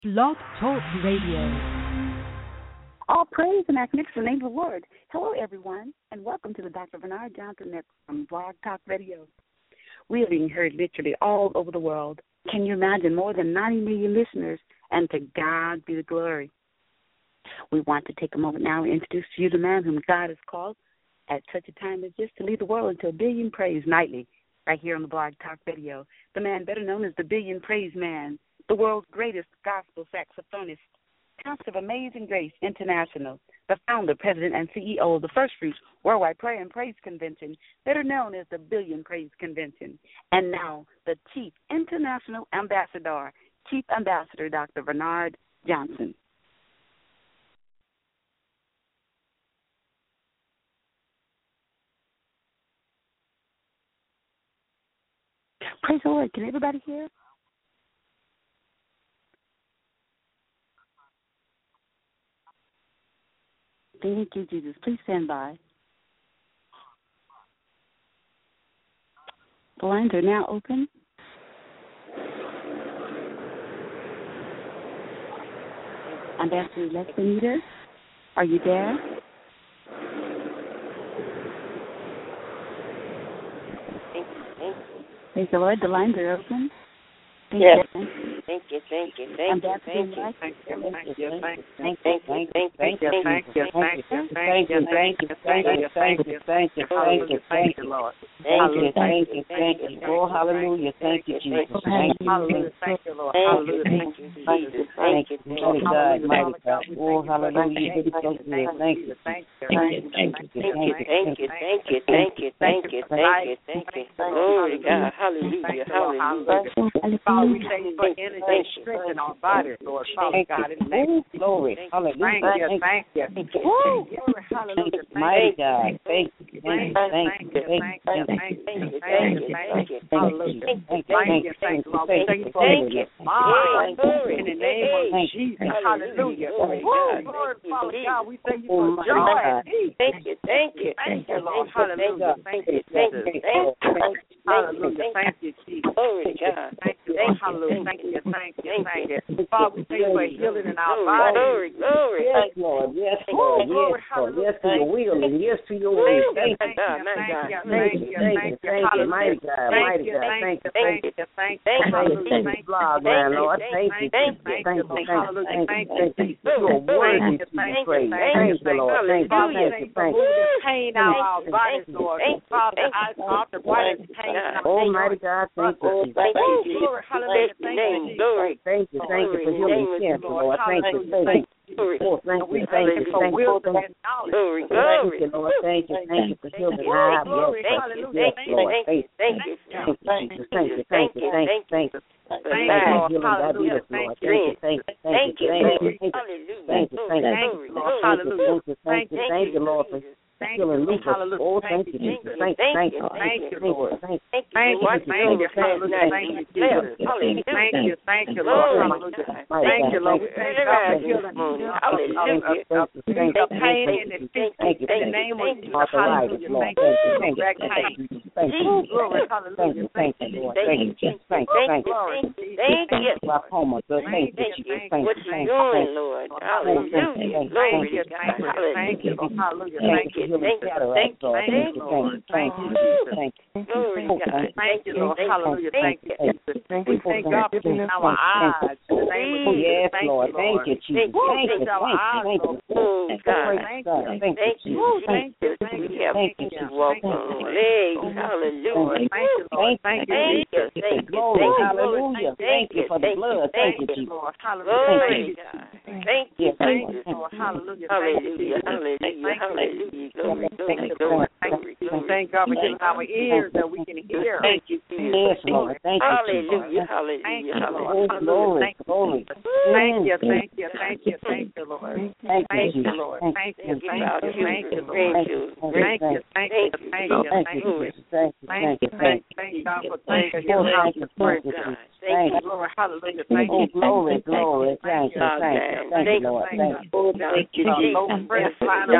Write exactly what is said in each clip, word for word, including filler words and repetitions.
Blog Talk Radio. All praise and magnificent the name of the Lord. Hello, everyone, and welcome to the Doctor Bernard Johnson Network from Blog Talk Radio. We are being heard literally all over the world. Can you imagine more than ninety million listeners? And to God be the glory. We want to take a moment now and introduce to you the man whom God has called at such a time as this to lead the world into a billion praise nightly, right here on the Blog Talk Radio. The man better known as the Billion Praise Man, the world's greatest gospel saxophonist, pastor of Amazing Grace International, the founder, president, and C E O of the First Fruits Worldwide Prayer and Praise Convention, better known as the Billion Praise Convention, and now the Chief International Ambassador, Chief Ambassador Doctor Bernard Johnson. Praise the Lord. Can everybody hear? Thank you, Jesus. Please stand by. The lines are now open. Ambassador Benita, are you there? Praise the Lord. The lines are open. Thank yes. you. Thank you, thank you, thank you, thank you, thank you, thank you, thank you, thank you, thank you, thank you, thank you, thank you, thank you, thank you, thank you, thank you, thank you, thank you, thank you, Lord. Thank you, thank you, thank you. Oh, hallelujah, thank you, Jesus. Thank you, hallelujah, thank you, Lord. Hallelujah, thank you, Jesus. Thank you, mighty God, mighty God. Oh, hallelujah, it is so good. Thank you, thank you, thank you, thank you, thank you, thank you, thank you, thank you, thank you, thank you. Glory to God, hallelujah, hallelujah. Father, we thank you for energy, strength in our bodies, Lord. Father God, in the name of glory, hallelujah. Thank you, thank you. Thank you. Glory, hallelujah. Mighty God, thank you, thank you, thank you, thank you, thank you, thank you, thank you, thank you. Hallelujah. Thank you, Thank you, thank you, Lord. We thank you for the mind in the name of Jesus. Hallelujah. Glory, Father God, we thank you for joy. Thank you, thank you. Thank you, Lord. Hallelujah. Thank you, thank you, thank you. Hallelujah. Thank you, Jesus. Glory to God. Thank you, Lord. Hallelujah. Thank you, thank you, thank you. Father, we thank you for healing in our bodies. Glory, glory. Yes, Lord. Yes, Lord. Yes, Lord. Yes to your will and yes to your way. Thank you. Thank you, Thank you. Thank you. Thank you. Mighty God. Mighty God. Thank you. Thank you. Thank you. Thank you. Thank you, blog man, Lord. Thank you. Thank you. Thank you. Thank you. Thank you. You are worthy to be praised. Thank you, Lord. Thank you. Thank you. Thank you. Pain out our bodies, Lord. Father, I arthritis, pain out. Almighty God, thank you. Thank you. Glory, hallelujah. Thank you. Glory. Thank you. Thank you for healing cancer, Lord. Thank you. Thank you. Oh, thank you, thank you, thank you, thank you. Glory, Thank you, Lord. Thank you, thank you for healing my glory, yes, thank you, yes, thank you, Lord. thank you, thank you, Thank you, thank you, thank you, thank you, thank you. Thank Thank you, you, Lord. healing diabetes, Lord. Thank you, thank you, thank you, thank you, hallelujah, thank you, thank you, Lord. thank you, thank you, thank you, Lord, for Thank healing you, lupus. hallelujah. Oh, thank you, Jesus. Thank you, thank you, Thank you, Lord. thank you, thank you, Thank you, thank thank you, hallelujah. Thank you, Jesus. Thank you, thank you, Lord. Hallelujah. Thank you, Lord. We thank God for healing. Hallelujah. The pain in the feet, in the name of Jesus. Hallelujah. Thank you, thank you, thank you. thank you, Glory, hallelujah. thank you, Lord. Thank you, thank you, thank you. Thank you. Glaucoma, good. Thank you, Thank you. Jesus. Thank What you, you thank you, doing, thank you. Lord? Hallelujah. Glory to God. Thank you, Lord. Hallelujah. Thank Thank you. you. Thank you. Cataracts, Lord. Thank Thank you, you, Lord. thank you, thank you, thank you. Glory to God. Thank you, Lord. Hallelujah. Thank you. Thank We you, thank thank God for you, giving thank our you, eyes. In the name of Jesus. Yes, Thank Lord. you, Thank Lord. you, Jesus. Woo, Thank you, thank our eyes, thank you, Lord. thank you. Oh, God. Thank God, you. thank Thank you, you. Woo, Jesus. thank you. Thank We you. have Thank you, to Jesus. walk Thank on you. legs. Hallelujah. Thank you, Lord. Thank you. Thank you. Jesus. Thank you. Glory, Thank you. hallelujah. Thank you for the Thank you. blood. Thank Thank you, you. Jesus. Lord. Hallelujah. Glory Thank to you. God. Thank you. Yes, Thank Thank you, you. Lord. Hallelujah. Hallelujah. Hallelujah. Hallelujah. Glory, glory, glory, glory, glory. Thank God for giving our ears that we can hear. Thank you, Jesus. Yes, Lord. Thank you, Jesus. Hallelujah. Thank Hallelujah. you, Lord. Oh, Hallelujah. glory, glory. Thank you, thank you, thank you, thank you, Lord. Thank you, Thank you, Jesus. Lord. Thank Thank you, you, Thank you for thank our you, thank you, children, Lord. grandchildren. Thank you, thank you, thank you, thank thank you, you. Jesus. Thank you, Thank thank you, you, thank thank you, thank God for you. thank you. Oh, thank Thank you, you, thank you, God. Jesus. thank you. Glory, hallelujah. Thank Oh, you. glory, glory. Thank you, thank you, thank you, Lord. Thank you. Oh, thank you, Jesus. Thank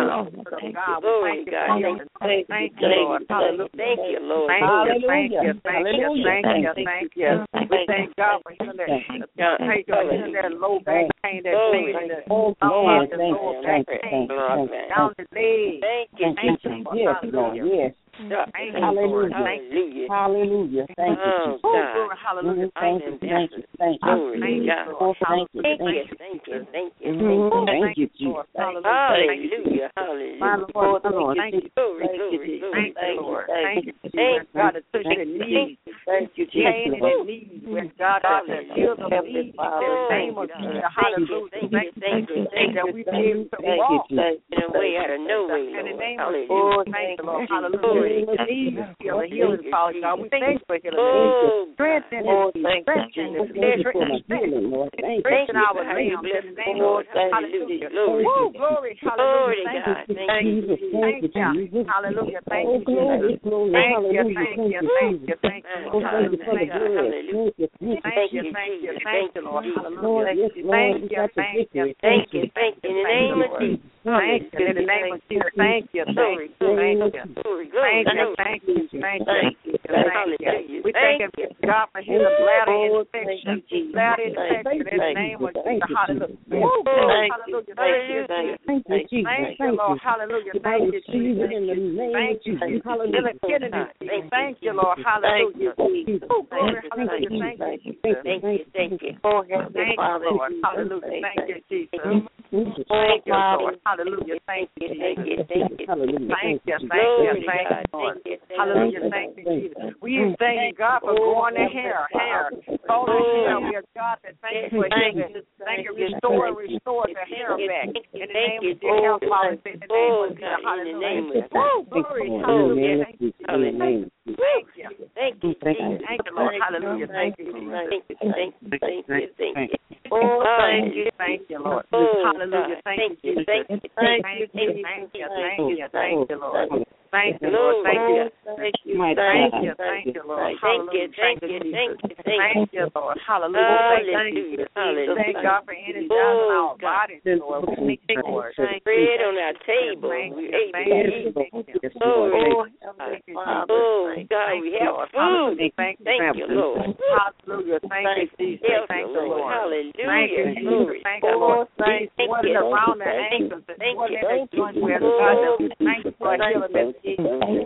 you, Lord. Hallelujah. Thank you, Lord. Thank you, thank Hallelujah. you, thank you, thank you, thank you. We thank God for healing that, thank God for healing that low back pain, that pain, that Oh, glory. the Thank lower you, back thank you, pain, thank you, thank you. down the leg. Thank you, Thank you, Jesus. yes, Lord, yes. Thank you, Hallelujah. Lord. Thank you. Hallelujah. Thank you, Oh, Jesus. God. Glory, hallelujah. Thank you, thank you, thank you. Glory to Thank you, God. Oh, Lord. thank you, Thank thank you, you. thank you, thank you, Mhm. thank Thank you, Jesus. Lord. you. Hallelujah. Hallelujah, My hallelujah. Lord, Lord. Thank you. Glory, Thank you, glory, Jesus. glory. Thank you, Lord. Thank Thank you. you, Thank Jesus. God, to touch Thank the you. knees. Thank you, Pain in Jesus. the knees. Where God has healed the knees. In the name of Jesus. Hallelujah. Thank you, thank you, thank That you. we be able to Thank you, walk. Jesus. In a way out of no way, In the Lord. name of Hallelujah. Jesus. Thank you, Lord. Hallelujah. The knees heal. Healing power, God. We thank you for healing. Oh, Strength in oh, the thank strength you, in Jesus. the Thank you for my healing, Lord. Thank you. strength in you our for how you limbs. bless In the the name Lord. of Hallelujah. Glory. Woo, glory. Glory Hallelujah. to Thank God. you. Thank you. Jesus, thank you, Jesus. Hallelujah. Thank Oh, you, glory, Jesus. glory, Thank you, hallelujah, thank thank you, you, thank Jesus. you, thank you, Oh, Lord. thank you for the Thank you, blood. Thank you, thank you. thank you, thank you, thank you, Lord. Lord, Hallelujah. yes, Lord, Thank we you, got the thank you, victory. Thank Thank you. you, thank you. In the thank you, name of Lord. Jesus. Thank you, in the name of Jesus. Thank you, thank you, thank you. Glory, glory, Thank you, glory. thank you, thank you, Thank you. thank you. We thank you, God, for healing bladder infection, bladder infection in the name of Jesus. Hallelujah. Woo, glory, hallelujah. Thank you, Jesus. Thank you, Jesus. Thank you, Lord. Hallelujah. Thank you, receive Jesus. it in the name Thank of you, Jesus. Jesus. Hallelujah. Healing kidneys. Thank you, Lord. Hallelujah. Woo, glory, hallelujah. Thank you, Jesus. Thank you, thank you. Oh, Heavenly Father, Lord. Hallelujah. Thank you, Jesus. Thank you, Lord. Hallelujah. Thank you, Thank Jesus. you, thank you. Hallelujah. Thank you, thank Glory you, to thank God. you, Lord. Thank you, thank you. Hallelujah, thank you, Jesus. We even thank you, God, for growing the hair, hair, all the hair. We are God that thank you for healing. Thank you, restore, restore the hair back. In the name of the health policy, in the name of Jesus. Hallelujah. Woo, glory, hallelujah. Thank you. Hallelujah. Thank you. Thank you, Thank you. Jesus. Thank you, Lord. Hallelujah. Thank you, Jesus. Thank you, thank you, thank you, thank you. Oh, thank you, thank you, Lord. Oh, Hallelujah. God. Thank you, Jesus. Thank you, Thank thank you, you, thank you, thank thank you. you, thank you, Lord. Thank you, Lord, Lord. Thank you. thank you, My Thank God. you, thank you, Lord. thank you, Hallelujah. thank you, thank you, thank Thank you, Lord. Hallelujah. Thank you, Jesus. Hallelujah. Thank God for energizing Oh, our God. bodies, Lord. We thank you, Lord. Thank Bread on our table. Thank We're you, able thank to you, eat. thank you. Glory to Oh, God. thank you, Oh, Jesus. God, Thank we you, have Lord. food. Hallelujah. Thank you, Thank you, Lord. Hallelujah. Thank you, Jesus. Yes, Thank you, Lord. Lord. Thank you, Hallelujah. Jesus. Glory. Thank you, Lord. Thank These you. swelling around the ankles, the Thank swelling you. in the joints where Oh, God does. Thank you for thank you. healing the swelling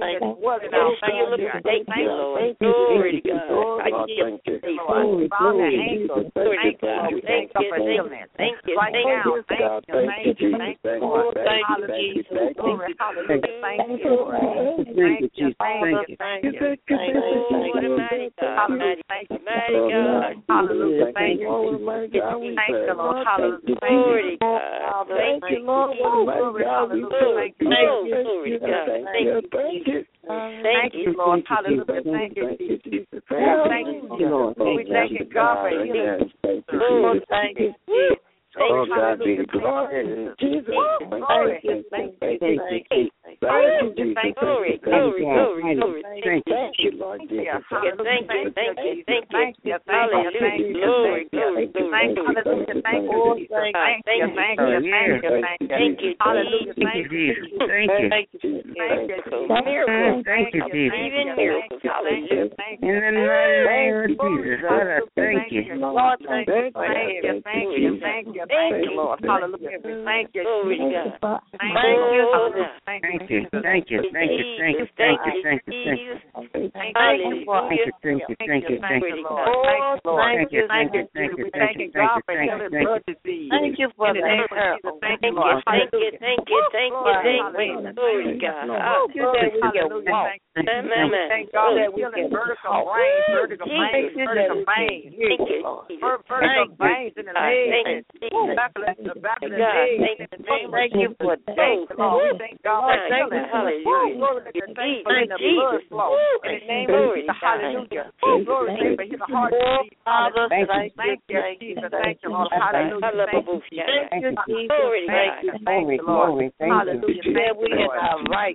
out there. Thank you, Lord. Glory to God. Thank you, Thank you. Lord. Around the ankles. Thank you, Lord. We Thank thank you you. for healing. Thank you. Right Thank now, you. thank you, thank you, thank you, Lord. Hallelujah. Glory, hallelujah. Thank you, Lord. Thank you, thank you, thank you. Oh, what a mighty God. Mighty, mighty God. Hallelujah. Thank you. Thank you, Lord. Hallelujah. Glory to God. Thank you, Lord. Glory, hallelujah. Thank you. Oh, glory to God. Thank you. Thank you. Thank you, Lord. Hallelujah. Thank you, Jesus. Thank you, Lord. We thank you, God, for healing. Oh, Thank you, Jesus. Oh, God, be the glory. Jesus. Glory. Thank you. Thank you. Thank you, thank you. Glory, glory, glory, glory. Thank you. Thank you, Lord Jesus. Thank you, thank you, thank you. Thank you, thank you, thank you. Glory, glory, Thank you, glory. hallelujah, thank you, Jesus. Thank you, thank you, thank you, thank you. Thank you, Hallelujah, Thank you, thank you. Jesus. Thank you. Thank you, thank you. Miracles. Thank you, Jesus. Even miracles. Hallelujah. Thank In you. the name of Jesus, Lord, I thank you. Lord, thank you, thank you, thank you, thank you, thank you, Lord. Hallelujah. Thank you. Glory to God. Thank you. Hallelujah. Thank you, thank you, thank you, thank you, thank you, thank you, thank you. Thank you for Thank you, thank you, thank you, thank Thank you. you, Lord. Thank you, Thank you, thank thank you, you, thank thank you, you. We thank thank you, God for thank you, healing thank you. blood disease. Thank you for In the name of Jesus, thank you, Lord. Thank you, thank you, thank you, thank Hallelujah. you. Glory to God. Oh, glory, hallelujah. Thank you. Amen. Thank God that we can vertical veins, vertical veins, vertical veins. Thank you, Ver- Vertical veins in the legs. Woo, back of the the back of the legs. In the name of Jesus. for Thank you, Lord. We thank God for healing. Woo, glory to God. Thank you for letting the blood flow. In the name of Jesus. Hallelujah. Woo, glory to God for healing heart disease. Hallelujah. Thank you, Jesus. Thank you, Lord. Hallelujah. Thank you. Thank Thank you, Jesus. Glory to Thank God. you. Thank Glory, you, Lord. glory, thank you. Hallelujah. Thank you, Lord. right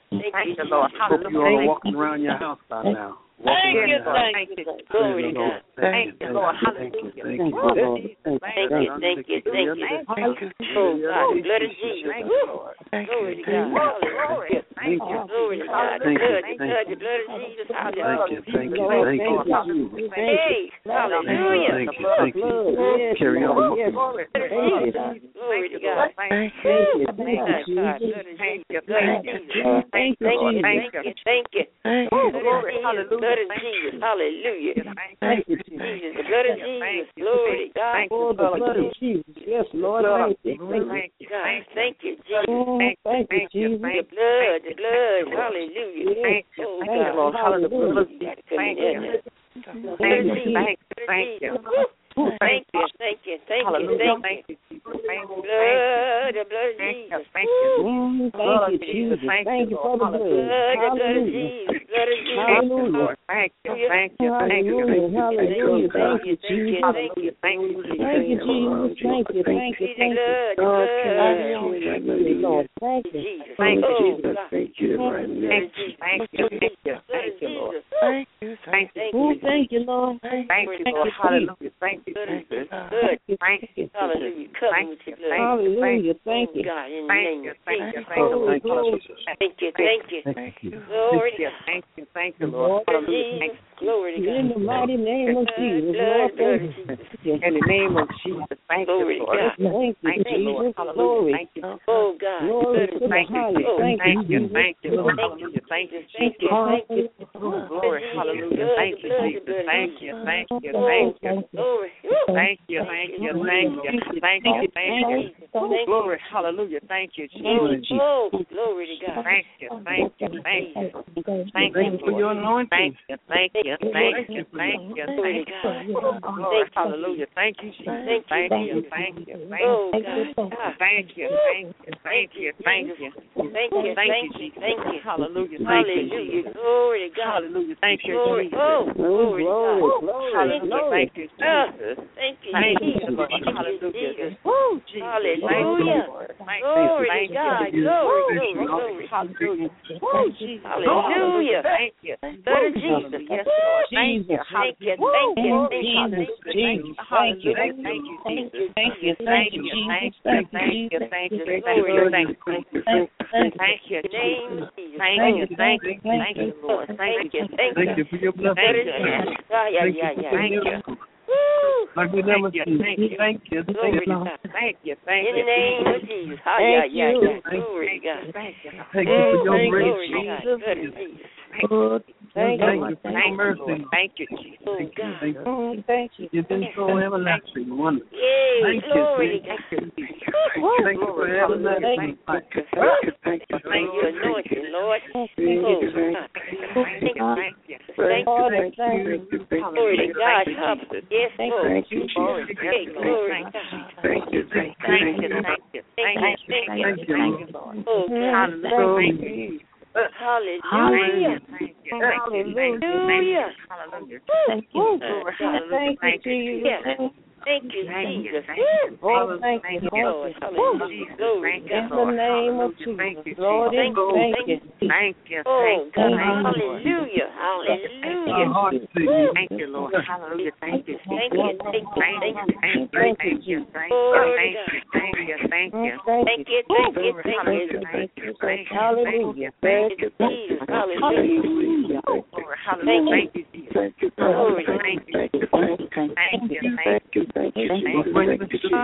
Thank Thank you, Lord. Hope you all are walking around your house by now. Thank you, thank you. Glory to God. Thank you, Lord. Hallelujah. Thank you, Lord. Thank you, thank you, thank you. Oh, God, the blood of Jesus. Glory to God. Hallelujah. Thank you. Glory to God. The blood, the blood, the blood of Jesus. Hallelujah. Thank you, thank you, thank you. Hey, hallelujah. Thank you, thank you. Carry on. Glory to God. Thank you. Thank you, God. Thank you, thank you. Thank you, thank you, thank you. Glory, hallelujah. Blood of Jesus, hallelujah. Thank you, Jesus, the blood of Jesus, glory to God. Oh, the blood of Jesus. Yes, Lord. Thank you. Thank you, God. Thank you, Jesus. Thank you, Jesus. The blood, the blood, hallelujah. Yes. Oh, Thank you, Lord. God. Hallelujah. Thank you. Thank you, thank you, thank you. Thank you, thank you, thank you, thank you. Blood, the blood of Jesus. Thank you. Mm, Thank you, Jesus. Thank you for the blood. Blood, the blood of Hallelujah. Jesus, blood of Jesus. Hallelujah. Thank you, thank you, thank you. Hallelujah. Hallelujah. Thank you, Thank you, Jesus. thank you. Thank you, Thank you, Jesus. Thank you. Thank you. Thank you. The blood, the Hallelujah, Lord. Thank you. Jesus. Thank you, Oh, Jesus. God. Thank you right now. Thank you, thank you, thank you, thank you, Lord. Thank you. Thank you, Thank Oh, you. thank you, Lord. thank you, Lord. Hallelujah. Thank you, Jesus. Good. Thank you. Hallelujah. Cover Thank with you. your blood. Hallelujah. Thank Oh, you. God, in the Thank name you, of thank you, Jesus. thank you, Glory, Thank you, glory. Jesus. Thank you, thank you. Thank you. Glory to Yes, God. thank you, thank you, Lord. Hallelujah. Thank Glory to In God. the mighty name of Jesus, Blood, Lord, blood thank of you. Jesus. you. In the name of Jesus, thank Glory you, to Lord. God. Thank you, Thank you, Lord. Jesus. Hallelujah. Glory. Thank you. Oh, God. Glory Blood to of the Thank you, highest. Jesus. Thank Thank you, you, Jesus. thank you, Lord. Thank you. Hallelujah. Thank you, Thank Jesus. you, thank you. Oh, glory. Hallelujah. Thank you, Jesus. Thank you, thank you, Oh, thank you. glory. Thank you, thank you, thank you, thank you, thank you. Thank Glory, hallelujah, thank you, Glory. Jesus. Oh, glory to God. Thank you, thank you, thank you. Thank Thank you you for your Lord. anointing. Thank you, thank you, thank you, thank you, Glory thank to you. God. Glory, hallelujah. Thank you, Jesus. Thank you, Thank you, Jesus. thank you, thank Oh, you. God. Ah, Thank you, thank you, thank you, thank you. Thank you, Thank thank you, you, Jesus. thank you. Hallelujah, thank you, Hallelujah. Jesus. Glory to God. Hallelujah, thank you, Glory. Jesus. Oh, glory to Glory, God. glory, Hallelujah, glory. thank you, Ah, Jesus. thank you, Thank you, Jesus. Lord. Thank you, Hallelujah. Jesus. Woo, Jesus. Hallelujah. Thank you, Lord. Thank you, Glory thank to you. God. you. Glory, Thank glory, you. glory. Hallelujah. Woo, Jesus. Hallelujah. Thank you. Blood of Jesus. Yes, Lord. Thank you. Thank you, thank you, Woo, thank you, Jesus, thank you. Jesus, thank you. Hallelujah. Thank you, Jesus. Thank you, Thank thank you, you, Jesus. thank you, Thank thank you, you, Jesus. thank you, thank Glory you, to thank you, Thank you, thank you. thank you, In the name Jesus. of Jesus. Thank Oh, you, thank you, thank you, Lord. thank Thank you, you, thank Thank you you. for your Blood blessing. of Jesus. Ah, yeah, Thank yeah, you for yeah. the Thank you. miracle. Woo. Like we never Thank you, seen. thank you. Thank you. Glory to God. Thank you, thank In you. the name of Jesus. Ah, yeah, Thank yeah, you. yeah. Glory to God. Thank you. Thank you for your Thank you, grace. Glory to God. Jesus. Blood of Jesus. Lord, thank Thank you. you for Thank your you, mercy. Lord. Thank you, Jesus. Oh, Thank you. God. Thank you. Mm, Thank you. You've been so everlasting, wonderful. Yay. Thank you. Glory to Thank God. you. Thank you for everlasting. Thank you. Thank you. Thank you, anointing, Lord. Oh, Thank you. God. Thank you, thank you. Thank you. Lord, Thank thank you. you. Thank Glory to you. God. Thank you, Help. Jesus. Yes, Thank Lord. Thank you, Glory, Jesus. Hey, yes, glory to Lord. God. Thank you. Thank you. Thank you, thank you, thank you, Thank thank you. you, thank you, Lord. Oh, God. Hallelujah, thank you. Hallelujah. Thank you, thank you, thank you, thank you, Hallelujah. hallelujah. Thank you. Glory, hallelujah, Thank you, thank you, Jesus. Thank you, thank you, Jesus. thank you, Oh, thank thank you, you, Lord. Lord, hallelujah. Jesus, Glory thank to you, In God. the Lord. name of Hallelujah, thank you, Jesus, Lord, Thank you, thank thank you. you. Thank you, Oh, thank you, God. thank you, Lord. Hallelujah. Our Hallelujah. hearts sing you. Thank you, Lord. Hallelujah, thank you, Thank Jesus. you, thank you, Thank thank you, you. thank you, Thank thank you, you, thank you, Glory thank to you, thank you, thank you. Thank Thank you. you, thank you, Glory, thank hallelujah, you. thank you, thank you, Hallelujah. thank you, Thank you, Jesus. Hallelujah. Glory, hallelujah, thank you, Jesus. Thank you. Glory. Thank you, Thank you. thank you, thank you, Thank you. Thank you. Hallelujah.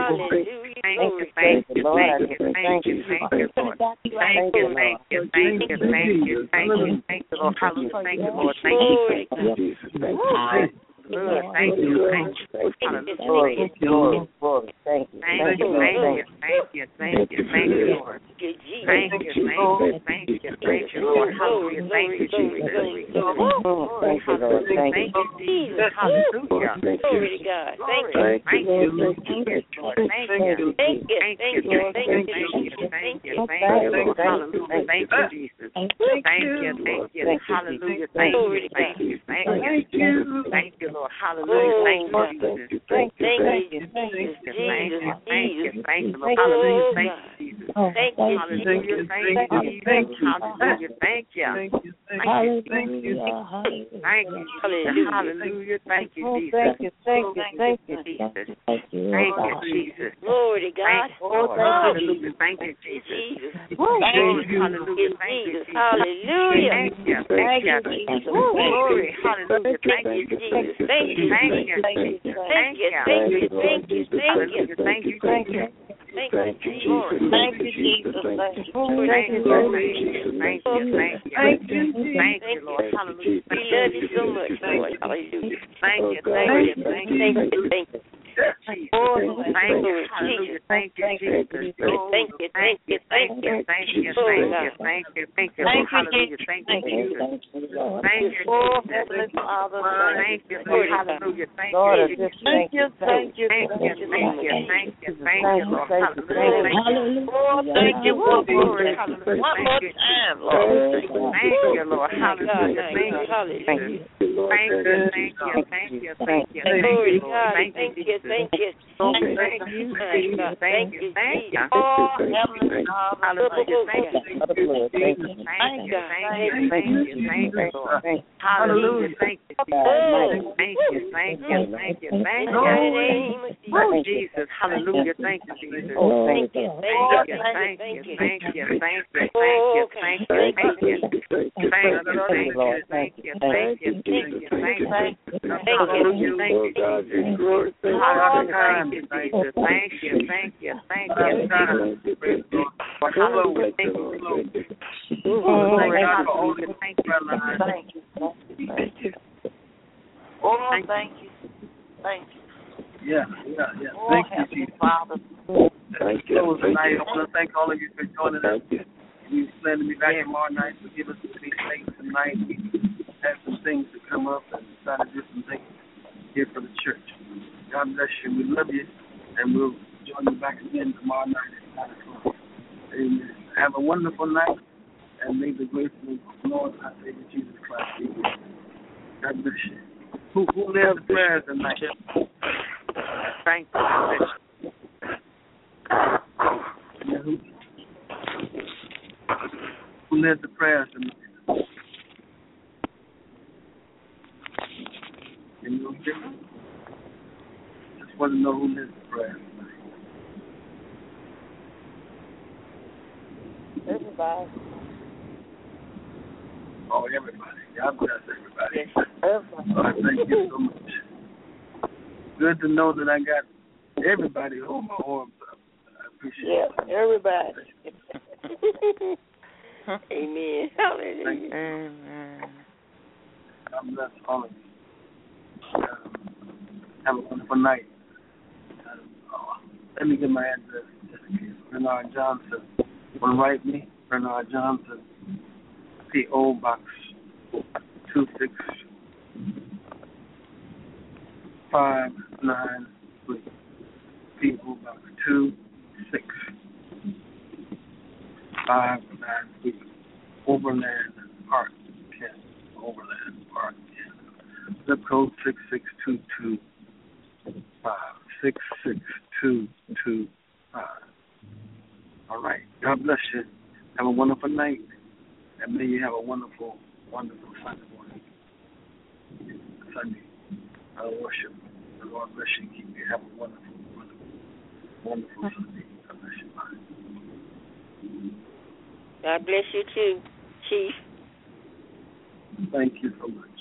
thank you, Glory. thank you, Lord. thank you, thank you, thank you, Lord. Thank you, thank you, thank you, thank you, thank you, thank you, Lord. Hallelujah, thank you, Lord. Thank you, Glory. Thank you. Thank you. good. Thank you, thank you. Hallelujah. Glory, glory, glory. Thank you. Thank you, thank you, thank you, thank you, thank you, Lord. Thank you, Thank you, thank you, thank you, thank you, Lord. Hallelujah. Thank you, Jesus. Thank you, Lord. Thank Thank you. you, Jesus. Hallelujah. Glory to God. Thank you. Thank you, Lord. Thank you, Lord. Thank you. Thank you. Thank Thank you, you. thank Thank you, you. thank you, thank you, Thank thank you, you. Lord. Hallelujah. Thank you, Jesus. Thank you, thank you. Hallelujah. Thank you, thank you, thank you. Thank you, Lord. Hallelujah. Thank you, Jesus. Thank you. Thank you, thank you, thank you, thank you, Lord. Hallelujah. Thank you, Jesus. Thank you. Hallelujah. Thank you. Thank you. Hallelujah. Thank you. Thank you. Thank you. Thank you. Thank you. Hallelujah. Thank you, Jesus. Thank you. Thank you. Thank you. Jesus. Thank you. Thank you, Jesus. Glory to God. Hallelujah. Thank you, Jesus. Jesus. Hallelujah. Thank you, Jesus. Hallelujah. Thank you. Thank you, Jesus. Glory. Hallelujah. Thank you, Jesus. Jesus. Thank you. Thank you, Jesus. Thank you. Thank you. Thank you. Thank you. Thank you, thank you. Thank you, Jesus. Thank you, Jesus. Thank you. Thank you, Lord. Thank you, thank you. Thank you. Thank you, Lord. Hallelujah. We love you so much, Lord. Hallelujah. Thank you, thank you, thank you. Thank you. Thank you. Oh, thank you, hallelujah, thank you, Jesus. Oh, Thank you, thank you, thank you, thank you, thank you, thank you, thank you, Lord, hallelujah, thank you, Jesus. Thank you, Oh, Jesus. Heavenly Father, Thank you, Lord, hallelujah, thank Lord, I you, just Jesus. thank you, thank you, Thank you, thank you, thank you, thank you, Lord, thank you, hallelujah, thank you. Oh, thank you, Oh, Lord. glory, hallelujah, One more thank you. time, Lord. Thank you, Lord, hallelujah, thank you, Hallelujah. thank you, thank you, thank you, thank you, thank you, Glory to Lord, God. thank Thank you, you. Thank you. Thank you, thank you, thank you, thank you. Oh, Heavenly Father, Hallelujah, thank you. thank you. Thank you, thank you, thank you, thank you, Lord. Hallelujah, thank you, Oh. thank you, thank you, thank you, thank In the you. name of Jesus. Oh, Jesus, hallelujah, thank you, Jesus. Thank you. Thank Thank you, you. thank you, thank you, thank you, Oh, thank you, thank you, thank you, thank you, thank you, thank you, thank you, thank you, thank you, Thank you. hallelujah, thank you, Jesus. Hallelujah, thank you, Jesus. Thank you, thank you, thank you, thank you. Hallelujah, thank you. Glory, hallelujah, thank you. Thank you. Thank you. Oh, thank you. Thank you. Yeah, yeah, yeah. Oh, Thank you, Heavenly Jesus. Father. Thank you. Tonight, I want to thank all of you for joining us. We plan to be back tomorrow night. Forgive us for being late tonight. We had some things to come up and try to do some things here for the church. God bless you. We love you, and we'll join you back again tomorrow night at nine o'clock. Amen. Have a wonderful night, and may the grace of the Lord, our Savior Jesus Christ, be with you. God bless you. Who, who led the prayers tonight? Thank you. Yeah, who, who led the prayers tonight? Can you hear me? Just want to know who led the prayers tonight. Everybody. Oh, everybody. God bless everybody. Yes, everybody. Lord, thank you so much. Good to know that I got everybody hold my arms up. I appreciate Yeah, it. everybody. Amen. Hallelujah. Thank you. Amen. God bless all of you. Um, have a wonderful night. Um, oh, let me get my address just in case. Bernard Johnson. Want to write me? Bernard Johnson. P O Box two six five nine three. P O Box two six five nine three. Overland Park, Kent. Overland Park, Kent. Zip code six six two two five. Six six two two five. All right. God bless you. Have a wonderful night. And may you have a wonderful, wonderful Sunday morning. Sunday. I worship. The Lord bless you and keep you. Have a wonderful, wonderful, wonderful Sunday. God bless you. Bye. God bless you too, Chief. Thank you so much.